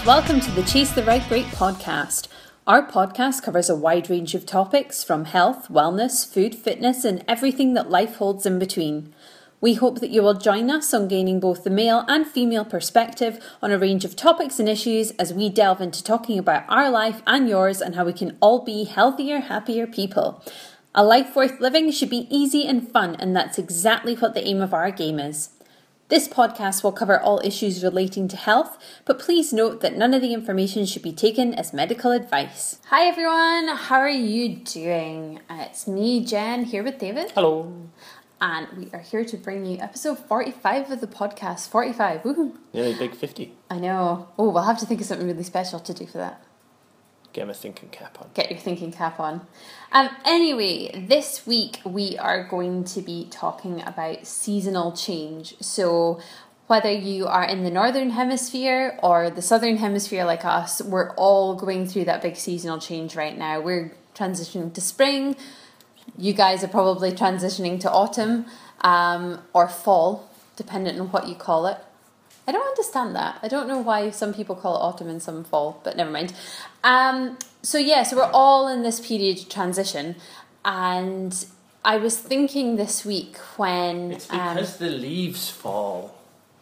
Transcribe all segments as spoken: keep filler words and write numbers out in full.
Welcome to the Chase the Right Break podcast. Our podcast covers a wide range of topics from health, wellness, food, fitness, and everything that life holds in between. We hope that you will join us on gaining both the male and female perspective on a range of topics and issues as we delve into talking about our life and yours and how we can all be healthier, happier people. A life worth living should be easy and fun, and that's exactly what the aim of our game is. This podcast will cover all issues relating to health, but please note that none of the information should be taken as medical advice. Hi everyone, how are you doing? Uh, it's me, Jen, here with David. Hello. And we are here to bring you episode forty-five of the podcast. forty-five, woohoo. Nearly big fifty. I know. Oh, we'll have to think of something really special to do for that. Get my thinking cap on. Get your thinking cap on. Um, anyway, this week we are going to be talking about seasonal change. So whether you are in the northern hemisphere or the southern hemisphere like us, we're all going through that big seasonal change right now. We're transitioning to spring. You guys are probably transitioning to autumn um, or fall, depending on what you call it. I don't understand that. I don't know why some people call it autumn and some fall, but never mind. Um, so yeah, so we're all in this period of transition, and I was thinking this week when... It's because um, the leaves fall.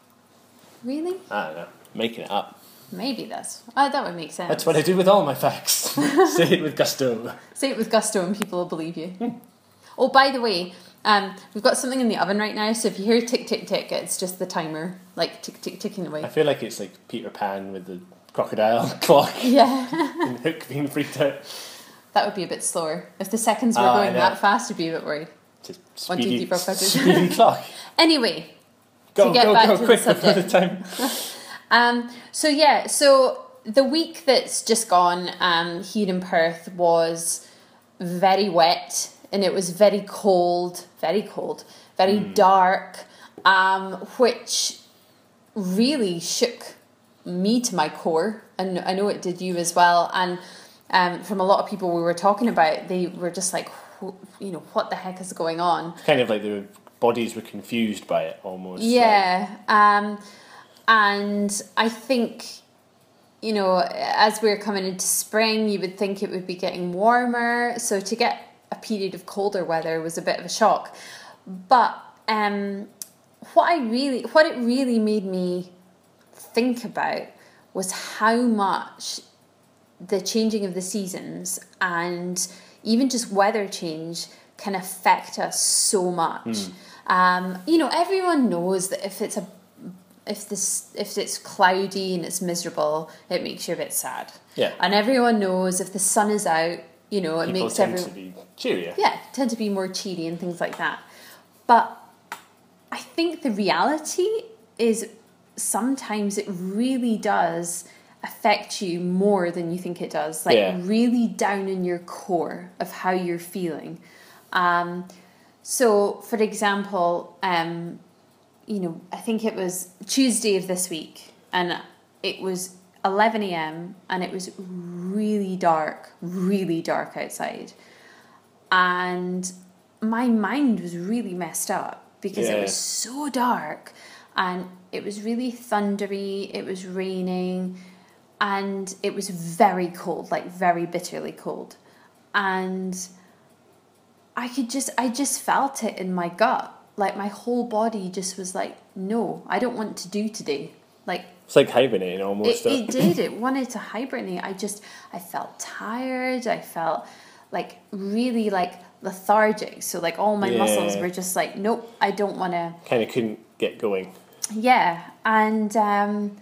Really? I don't know. Making it up. Maybe that's... Oh, that would make sense. That's what I do with all my facts. Say it with gusto. Say it with gusto and people will believe you. Oh, by the way... Um, we've got something in the oven right now, so if you hear tick, tick, tick, it's just the timer, like tick, tick, ticking away. I feel like it's like Peter Pan with the crocodile clock. Yeah. And Hook being freaked out. That would be a bit slower. If the seconds were oh, going that fast, I'd be a bit worried. Just speedy, One, two, three, four, five, six. Speedy clock. Anyway, go, to get go, back go, to quick the before subject. the time. um, so yeah, so the week that's just gone um, here in Perth was very wet. And it was very cold, very cold, very mm. dark, um, which really shook me to my core. And I know it did you as well. And um, from a lot of people we were talking about, they were just like, you know, what the heck is going on? Kind of like their bodies were confused by it almost. Yeah. Like. Um, and I think... You know, as we're coming into spring, you would think it would be getting warmer. So to get a period of colder weather was a bit of a shock. But um, what I really, what it really made me think about was how much the changing of the seasons and even just weather change can affect us so much. Mm. Um, you know, everyone knows that if it's a If this if it's cloudy and it's miserable, it makes you a bit sad. Yeah. And everyone knows if the sun is out, you know, it People makes tend everyone to be cheerier. Yeah, tend to be more cheery and things like that. But I think the reality is sometimes it really does affect you more than you think it does. Like yeah. really down in your core of how you're feeling. Um, so, for example, um. you know, I think it was Tuesday of this week, and it was eleven a.m. and it was really dark, really dark outside. And my mind was really messed up because yeah. it was so dark and it was really thundery, it was raining, and it was very cold, like very bitterly cold. And I could just, I just felt it in my gut. Like my whole body just was like, no, I don't want to do today. Like it's like hibernating almost. It, it did. It wanted to hibernate. I just, I felt tired. I felt like really like lethargic. So like all my yeah. muscles were just like, nope, I don't want to. Kind of couldn't get going. Yeah, and um,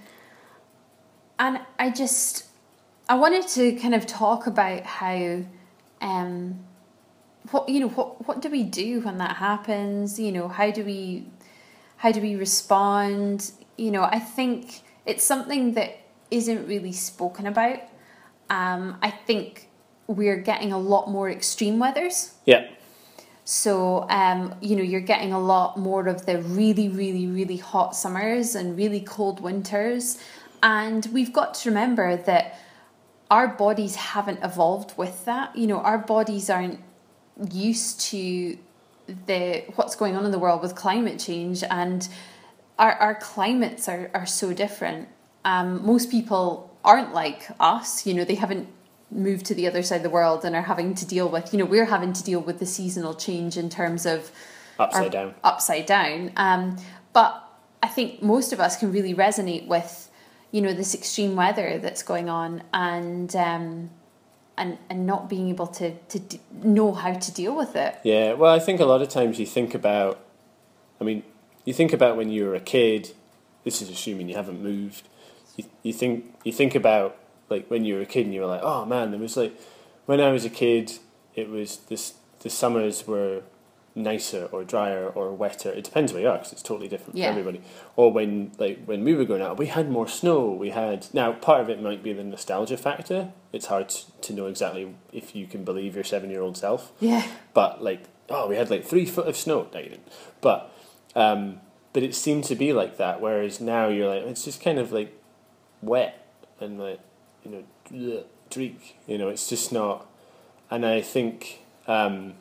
and I just, I wanted to kind of talk about how. Um, What you know? What what do we do when that happens? You know, how do we how do we respond? You know, I think it's something that isn't really spoken about. Um, I think we're getting a lot more extreme weathers. Yeah. So, um, you know, you're getting a lot more of the really, really, really hot summers and really cold winters, and we've got to remember that our bodies haven't evolved with that. You know, our bodies aren't used to the what's going on in the world with climate change, and our our climates are, are so different. Um, most people aren't like us. You know, they haven't moved to the other side of the world and are having to deal with, you know, we're having to deal with the seasonal change in terms of upside down. Upside down. Um, but I think most of us can really resonate with, you know, this extreme weather that's going on, and um, and and not being able to to d- know how to deal with it. Yeah, well, I think a lot of times you think about, I mean, you think about when you were a kid. This is assuming you haven't moved. You you think you think about like when you were a kid and you were like, oh man, there was like when I was a kid, it was this the summers were nicer or drier or wetter. It depends where you are, because it's totally different yeah. for everybody. Or when like when we were growing up, we had more snow. We had now part of it might be the nostalgia factor. It's hard to know exactly if you can believe your seven year old self. Yeah. But like, oh, we had like three foot of snow. No, you didn't. But um, but it seemed to be like that. Whereas now you're like, it's just kind of like wet and like, you know, bleh, dreek. You know, it's just not. And I think. Um,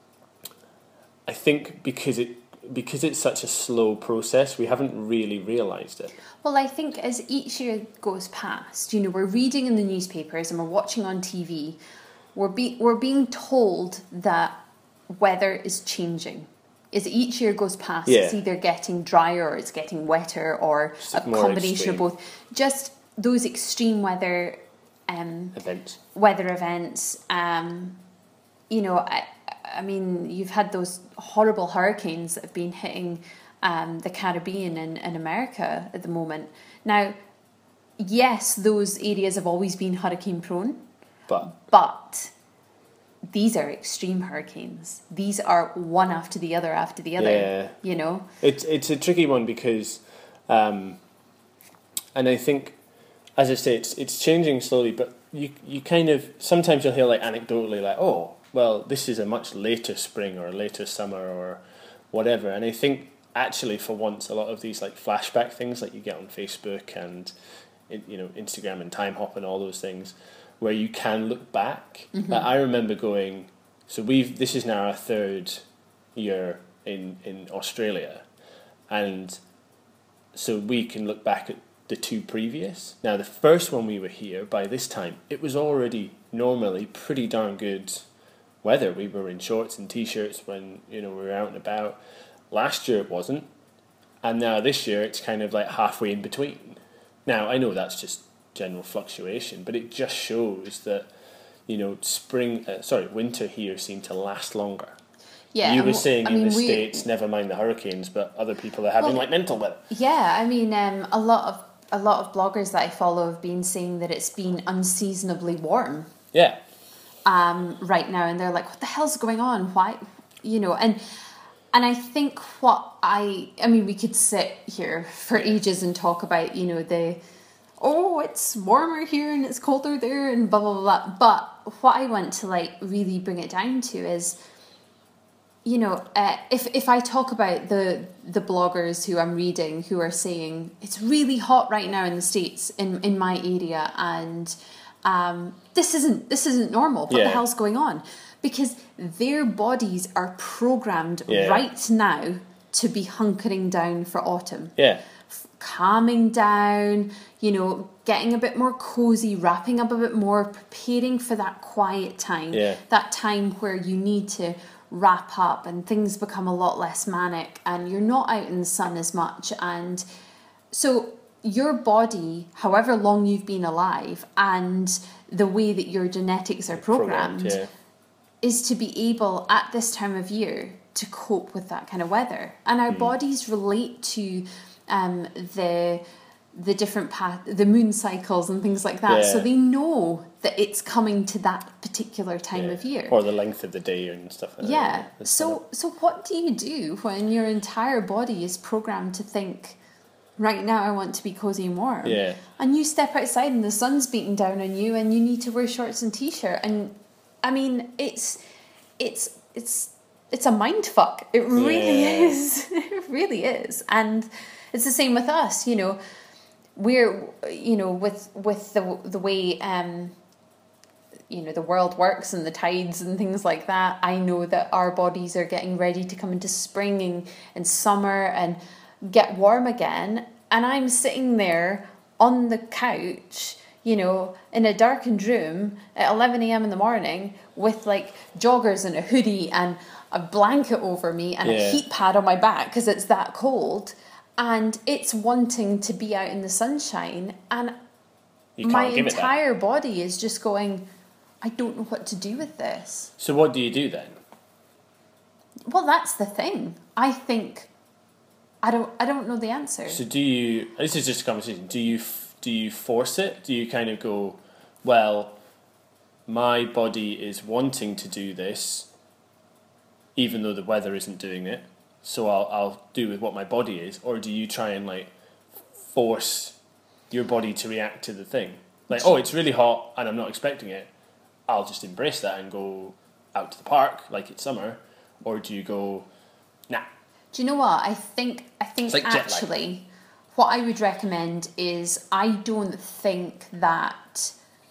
I think because it because it's such a slow process, we haven't really realised it. Well, I think as each year goes past, you know, we're reading in the newspapers and we're watching on T V, we're be we're being told that weather is changing. As each year goes past, Yeah. it's either getting drier or it's getting wetter, or Just a combination extreme. of both. Just those extreme weather um, Events. weather events. Um, you know, I, I mean, you've had those horrible hurricanes that have been hitting um, the Caribbean and, and America at the moment. Now, yes, those areas have always been hurricane prone, But but these are extreme hurricanes. These are one after the other after the other, Yeah. you know? it's it's a tricky one because, um, and I think, as I say, it's it's changing slowly. But you you kind of sometimes you'll hear like anecdotally like, oh, well, this is a much later spring or a later summer or whatever. And I think actually for once, a lot of these like flashback things like you get on Facebook and, you know, Instagram and Time Hop and all those things, where you can look back. Mm-hmm. Like, I remember going, so we've this is now our third year in, in Australia, and so we can look back at the two previous. Now, the first one we were here, by this time, it was already normally pretty darn good weather. We were in shorts and t-shirts when, you know, we were out and about. Last year it wasn't, and now this year it's kind of like halfway in between. Now, I know that's just general fluctuation, but it just shows that, you know, spring, uh, sorry, winter here seemed to last longer. Yeah, you were and, saying I in mean, the we, States, never mind the hurricanes, but other people are having well, like mental weather. Yeah, I mean, um, a lot of a lot of bloggers that I follow have been saying that it's been unseasonably warm. Yeah. Um, right now, and they're like, "What the hell's going on? Why?" You know, and and I think what I, I mean, we could sit here for ages and talk about, you know, the, oh, it's warmer here and it's colder there and blah blah blah. blah. But what I want to like really bring it down to is, you know, uh, if if I talk about the the bloggers who I'm reading who are saying it's really hot right now in the States in in my area, and um, this isn't this isn't normal. What Yeah. the hell's going on? Because their bodies are programmed Yeah. right now to be hunkering down for autumn. Yeah. Calming down, you know, getting a bit more cozy, wrapping up a bit more, preparing for that quiet time, Yeah. that time where you need to wrap up and things become a lot less manic and you're not out in the sun as much. And so your body, however long you've been alive, and the way that your genetics are programmed, Programmed, yeah. is to be able at this time of year to cope with that kind of weather. And our Mm. bodies relate to um, the the different path, the moon cycles and things like that. Yeah. So they know that it's coming to that particular time Yeah. of year. Or the length of the day and stuff like Yeah. that. That's So so what do you do when your entire body is programmed to think, right now I want to be cozy and warm? Yeah. And you step outside and the sun's beating down on you and you need to wear shorts and t-shirt. And I mean, it's it's it's it's a mind fuck. It really Yeah. is. It really is. And it's the same with us, you know. We're, you know, with with the the way um you know the world works and the tides and things like that, I know that our bodies are getting ready to come into spring and, and summer and get warm again, and I'm sitting there on the couch, you know, in a darkened room at eleven a.m. in the morning with like joggers and a hoodie and a blanket over me and Yeah. a heat pad on my back because it's that cold, and it's wanting to be out in the sunshine, and You my can't give it that. entire body is just going, I don't know what to do with this. So what do you do then? Well, that's the thing. I think I don't I don't know the answer. So do you? This is just a conversation. Do you f- do you force it? Do you kind of go, well, my body is wanting to do this, even though the weather isn't doing it, so I'll I'll do with what my body is, or do you try and like force your body to react to the thing? Like, oh, it's really hot and I'm not expecting it. I'll just embrace that and go out to the park like it's summer, or do you go, nah? Do you know what? I think I think It's like jet lag. actually what I would recommend is I don't think that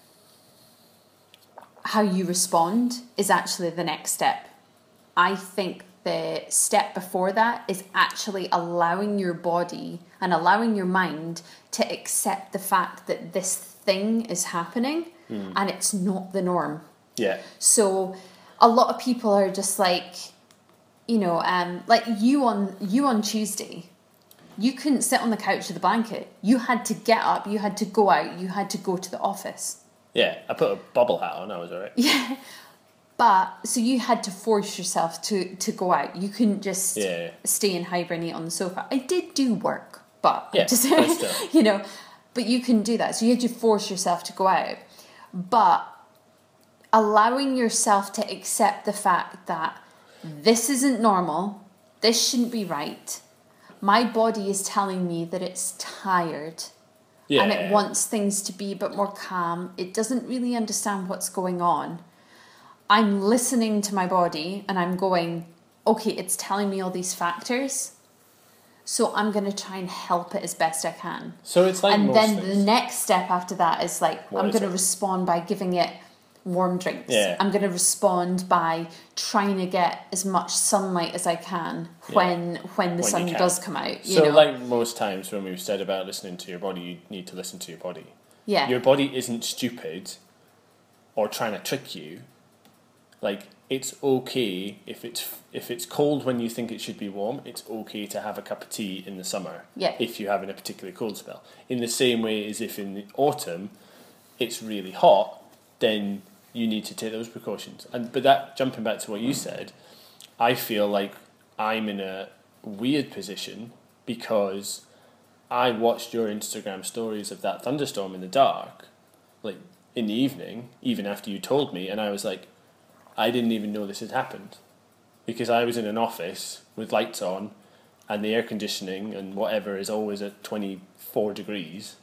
how you respond is actually the next step. I think the step before that is actually allowing your body and allowing your mind to accept the fact that this thing is happening Mm. and it's not the norm. Yeah. So a lot of people are just like, you know, um, like you on you on Tuesday, you couldn't sit on the couch with a blanket. You had to get up, you had to go out, you had to go to the office. Yeah, I put a bobble hat on, I was alright. Yeah. But, so you had to force yourself to, to go out. You couldn't just Yeah. stay and hibernate on the sofa. I did do work, but, Yeah, just, but still. you know, but you couldn't do that. So you had to force yourself to go out. But allowing yourself to accept the fact that this isn't normal, this shouldn't be right. My body is telling me that it's tired. Yeah. And it wants things to be a bit more calm. It doesn't really understand what's going on. I'm listening to my body and I'm going, okay, it's telling me all these factors, so I'm going to try and help it as best I can. So it's like and most then things. the next step after that is like, What I'm is going to it? respond by giving it warm drinks. Yeah. I'm going to respond by trying to get as much sunlight as I can when when the When sun you can. does come out. You So know? like most times when we've said about listening to your body, you need to listen to your body. yeah. Your body isn't stupid or trying to trick you. Like, it's okay if it's if it's cold when you think it should be warm, it's okay to have a cup of tea in the summer Yeah. if you're having a particularly cold spell. In the same way as if in the autumn it's really hot, then you need to take those precautions. And but that, jumping back to what you said, I feel like I'm in a weird position because I watched your Instagram stories of that thunderstorm in the dark, like in the evening, even after you told me, and I was like, I didn't even know this had happened, because I was in an office with lights on and the air conditioning and whatever is always at twenty-four degrees,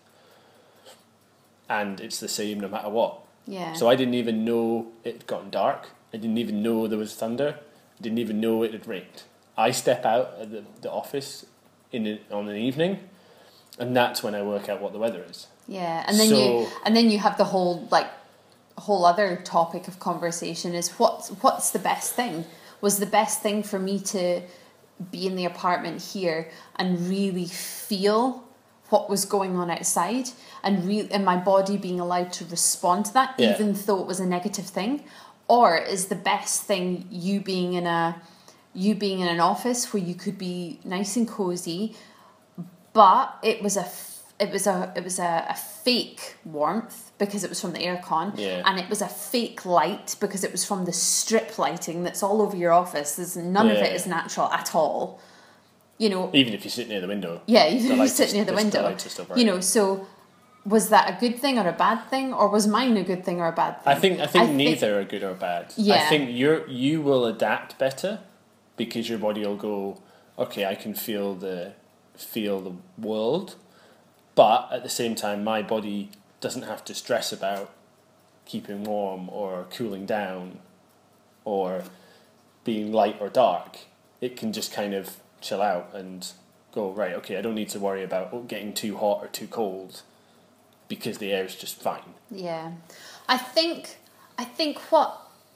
and it's the same no matter what. Yeah. So I didn't even know it had gotten dark. I didn't even know there was thunder. I didn't even know it had rained. I step out of the, the office in a, on an evening, and that's when I work out what the weather is. Yeah, and then So- you and then you have the whole like whole other topic of conversation is what's what's the best thing? Was the best thing for me to be in the apartment here and really feel what was going on outside and re- and my body being allowed to respond to that, Yeah. even though it was a negative thing? Or is the best thing you being in a you being in an office where you could be nice and cozy, but it was a f- it was a it was a, a fake warmth because it was from the aircon, Yeah. and it was a fake light because it was from the strip lighting that's all over your office. There's none of it Yeah. is natural at all. You know, Even if you sit near the window. yeah, the even if you lights sit are- near the the window. lights are still bright. You know, so was that a good thing or a bad thing, or was mine a good thing or a bad thing? I think I think I neither are good or bad. I Yeah. think you're you will adapt better because your body will go, okay, I can feel the feel the world, but at the same time my body doesn't have to stress about keeping warm or cooling down or being light or dark. It can just kind of chill out and go, right, okay, I don't need to worry about getting too hot or too cold because the air is just fine. Yeah, I think I think what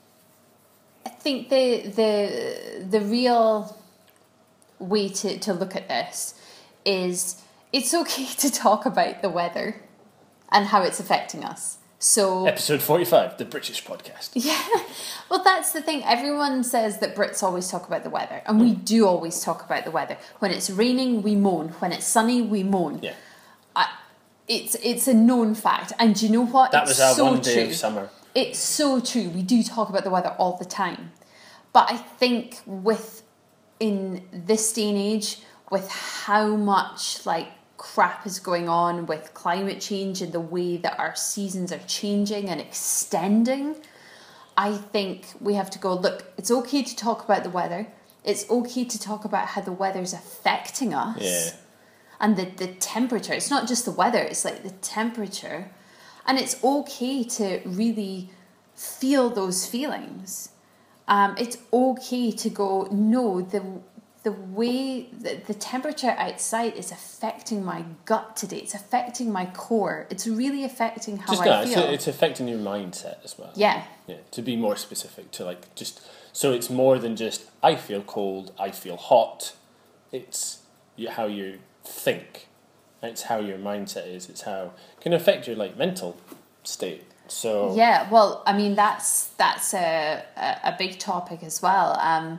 I think the the the real way to, to look at this is it's okay to talk about the weather and how it's affecting us. So episode forty-five, the British podcast. Yeah. Well, that's the thing. Everyone says that Brits always talk about the weather, and we do always talk about the weather. When it's raining, we moan. When it's sunny, we moan. Yeah. I, it's it's a known fact. And do you know what? That it's was our so one day true. of summer. It's so true. We do talk about the weather all the time. But I think with in this day and age, with how much like crap is going on with climate change and the way that our seasons are changing and extending, I think we have to go, look, it's okay to talk about the weather. It's okay to talk about how the weather's affecting us. Yeah. And the, the temperature. It's not just the weather, it's like the temperature. And it's okay to really feel those feelings. Um, it's okay to go, no, the the way, the, the temperature outside is affecting my gut today. It's affecting my core. It's really affecting how just I that, feel. It's, it's affecting your mindset as well. Yeah. Yeah, to be more specific, to like just, so it's more than just, I feel cold, I feel hot. It's you, how you think. It's how your mindset is. It's how it can affect your like mental state. So yeah, well, I mean that's that's a a, a big topic as well. Um,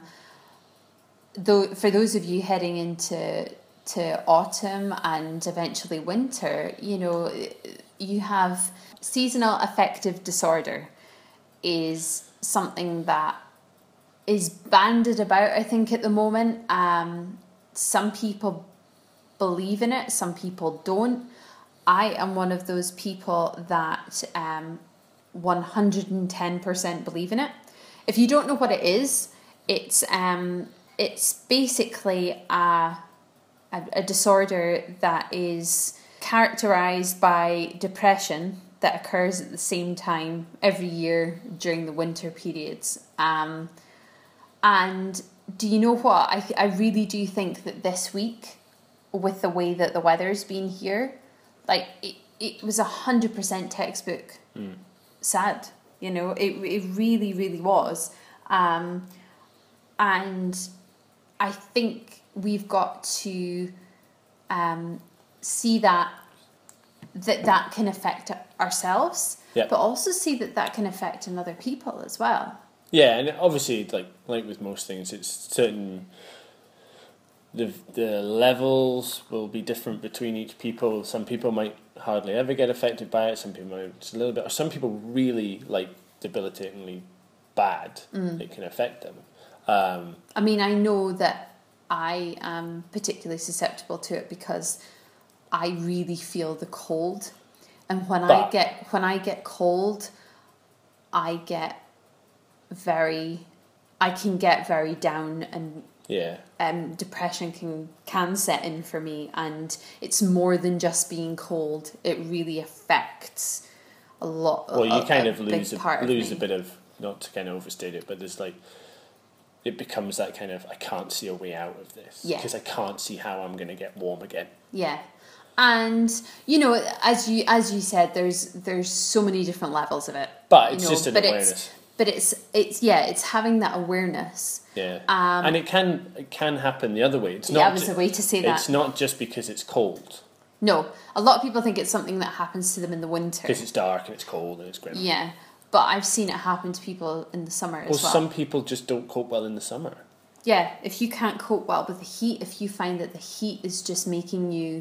though for those of you heading into to autumn and eventually winter, you know, you have seasonal affective disorder is something that is bandied about, I think, at the moment. Um, some people believe in it, some people don't. I am one of those people that um, one hundred ten percent believe in it. If you don't know what it is, it's um, it's basically a, a, a disorder that is characterised by depression that occurs at the same time every year during the winter periods. Um, and do you know what? I, I really do think that this week, with the way that the weather's been here, like it, it was a hundred percent textbook mm. sad, you know, it it really, really was. Um, and I think we've got to um, see that that that can affect ourselves, yep. but also see that that can affect another people as well. Yeah, and obviously, like like with most things, it's certain. The the levels will be different between each people. Some people might hardly ever get affected by it. Some people might just a little bit. Or some people really like debilitatingly bad. Mm. It can affect them. Um, I mean, I know that I am particularly susceptible to it because I really feel the cold, and when I get when I get cold, I get very, I can get very down and. Yeah. Um, depression can can set in for me, and it's more than just being cold. It really affects a lot. Well, you a, kind a of lose a, of lose me. a bit of, not to kind of overstate it, but there's like, it becomes that kind of, I can't see a way out of this yeah. because I can't see how I'm going to get warm again. Yeah. And you know, as you as you said, there's there's so many different levels of it. But it's you know, just an but awareness. It's, but it's it's yeah, it's having that awareness. Yeah, um, and it can it can happen the other way. It's not. Yeah, was a way to say that. It's not just because it's cold. No, a lot of people think it's something that happens to them in the winter because it's dark and it's cold and it's grim. Yeah, but I've seen it happen to people in the summer well, as well. Some people just don't cope well in the summer. Yeah, if you can't cope well with the heat, if you find that the heat is just making you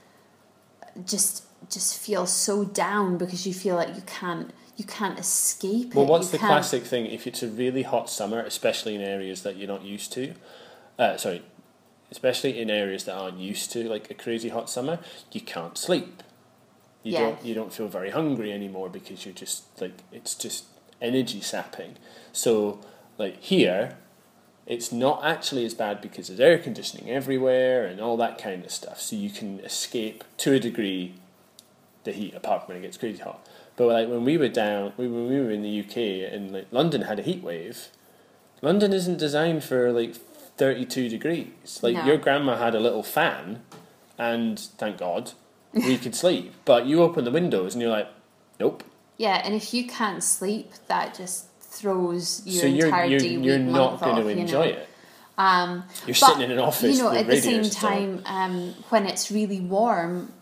just just feel so down because you feel like you can't. You can't escape it. Well, what's you the can't... classic thing? If it's a really hot summer, especially in areas that you're not used to, uh, sorry, especially in areas that aren't used to like a crazy hot summer, you can't sleep. You yeah. don't. You don't feel very hungry anymore because you're just like it's just energy sapping. So like here, it's not actually as bad because there's air conditioning everywhere and all that kind of stuff. So you can escape to a degree the heat, apart from when it gets crazy hot. But like when we were down, when we were in the U K and like London had a heat wave, London isn't designed for like thirty-two degrees. Like no. Your grandma had a little fan, and thank God we could sleep. But you open the windows and you're like, nope. Yeah, and if you can't sleep, that just throws your so you're, entire you're, day. You're week, not month going off, to enjoy you know? it. Um, you're but, sitting in an office. You know, with at the same radiators time, um, when it's really warm.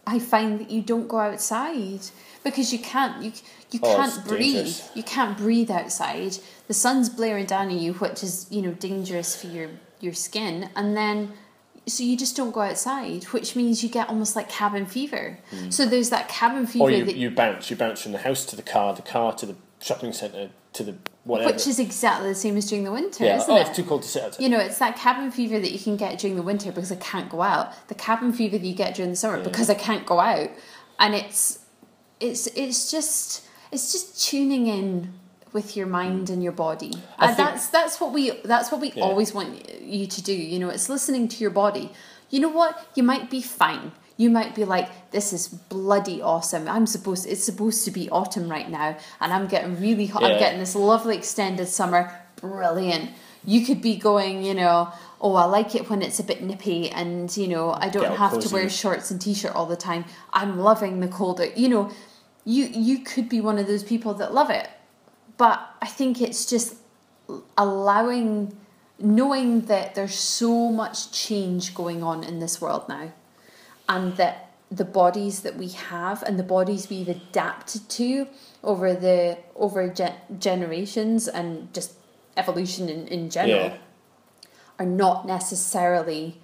I find that you don't go outside because you can't you you Oh, can't it's breathe. dangerous. You can't breathe outside. The sun's blaring down on you, which is, you know, dangerous for your your skin, and then so you just don't go outside, which means you get almost like cabin fever. Mm. So there's that cabin fever or you, that you bounce you bounce from the house to the car, the car to the shopping centre to the whatever. which is exactly the same as during the winter, yeah. isn't oh, it? it's too cold to sit outside. You know, it's that cabin fever that you can get during the winter because I can't go out. The cabin fever that you get during the summer Yeah. because I can't go out. And it's it's it's just it's just tuning in with your mind and your body. I And think- that's that's what we that's what we Yeah. always want you to do. You know, it's listening to your body. You know what? You might be fine. You might be like, this is bloody awesome. I'm supposed it's supposed to be autumn right now, and I'm getting really hot. Yeah. I'm getting this lovely extended summer. Brilliant. You could be going, you know, oh, I like it when it's a bit nippy, and you know, I don't Get all have to cozy. wear shorts and t-shirt all the time. I'm loving the colder. You know, you you could be one of those people that love it, but I think it's just allowing, knowing that there's so much change going on in this world now, and that the bodies that we have and the bodies we've adapted to over the over ge- generations and just evolution in, in general Yeah. are not necessarily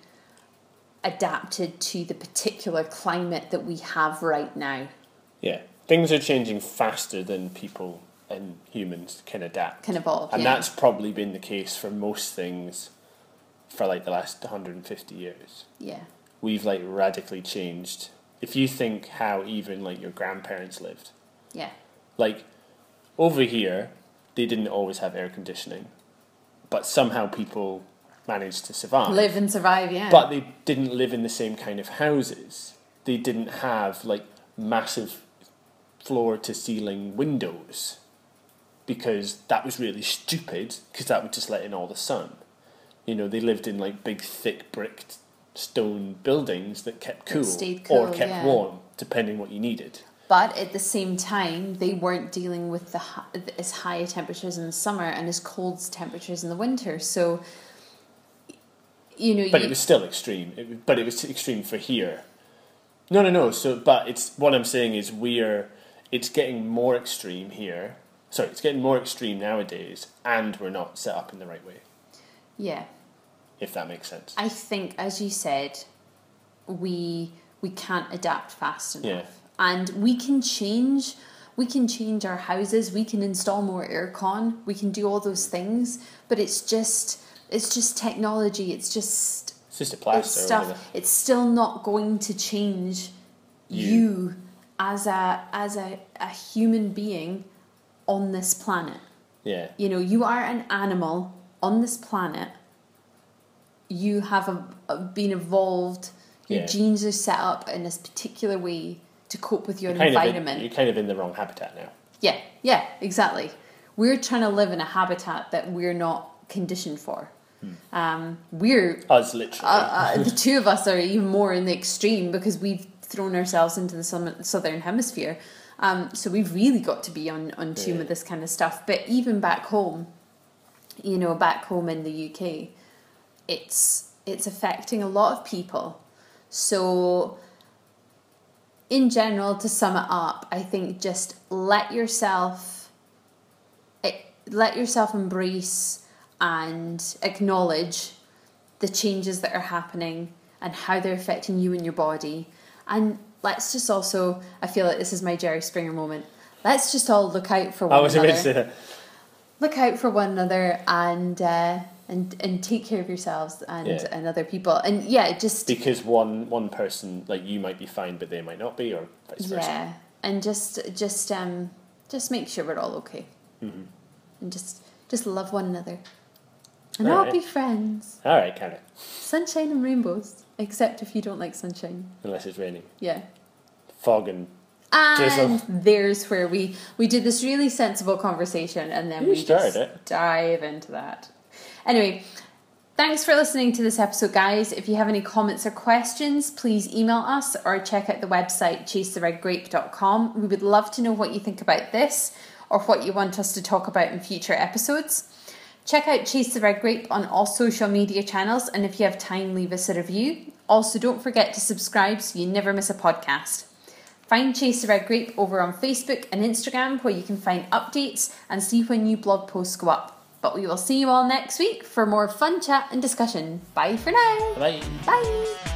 adapted to the particular climate that we have right now. Yeah, things are changing faster than people and humans can adapt. Can evolve, and yeah. that's probably been the case for most things for like the last one hundred fifty years. Yeah. We've like radically changed. If you think how even like your grandparents lived, Yeah. like over here, they didn't always have air conditioning, but somehow people managed to survive. Live and survive, yeah. But they didn't live in the same kind of houses. They didn't have like massive floor to ceiling windows because that was really stupid because that would just let in all the sun. You know, they lived in like big thick bricked stone buildings that kept cool, stayed cool, or kept yeah. warm depending what you needed. But at the same time, they weren't dealing with the hi- as high temperatures in the summer and as cold temperatures in the winter. So, you know, But you, it was still extreme. It, but it was extreme for here. No, no, no. So, but it's what I'm saying is we're. It's getting more extreme here. Sorry, it's getting more extreme nowadays, and we're not set up in the right way. yeah. If that makes sense. I think, as you said, we we can't adapt fast enough, Yeah. and we can change. We can change our houses. We can install more aircon. We can do all those things, but it's just it's just technology. It's just It's just a it's plaster. stuff. over It's still not going to change You. you, as a as a, a human being on this planet. the- Yeah. You know, you are an animal on this planet. You have a, a, been evolved. Your Yeah. genes are set up in this particular way to cope with your You're kind of in- environment. you're kind of in the wrong habitat now. Yeah, yeah, exactly. We're trying to live in a habitat that we're not conditioned for. Hmm. Um, we're Us, literally. uh, uh, the two of us are even more in the extreme because we've thrown ourselves into the sum- southern hemisphere. Um, so we've really got to be on, on tune Yeah. with this kind of stuff. But even back home, you know, back home in the U K, it's it's affecting a lot of people. So in general, to sum it up, I think just let yourself eh, let yourself embrace and acknowledge the changes that are happening and how they're affecting you and your body. And let's just also, I feel like this is my Jerry Springer moment, let's just all look out for one I was another. about to say that. Look out for one another and uh, and and take care of yourselves and, Yeah. and other people. And yeah, just Because one one person, like you might be fine, but they might not be, or vice versa. yeah, and just just um just make sure we're all okay, Mm-hmm. and just just love one another, and All all right. be friends. All right, kind of. Sunshine and rainbows, except if you don't like sunshine. Unless it's raining, Yeah. fog and And Drizzle. there's where we we did this really sensible conversation, and then You we started just it. dive into that. Anyway, thanks for listening to this episode, guys. If you have any comments or questions, please email us or check out the website chase the red grape dot com. We would love to know what you think about this or what you want us to talk about in future episodes. Check out Chase the Red Grape on all social media channels, and if you have time, leave us a review. Also, don't forget to subscribe so you never miss a podcast. Find Chase the Red Grape over on Facebook and Instagram, where you can find updates and see when new blog posts go up. But we will see you all next week for more fun chat and discussion. Bye for now. Bye. Bye.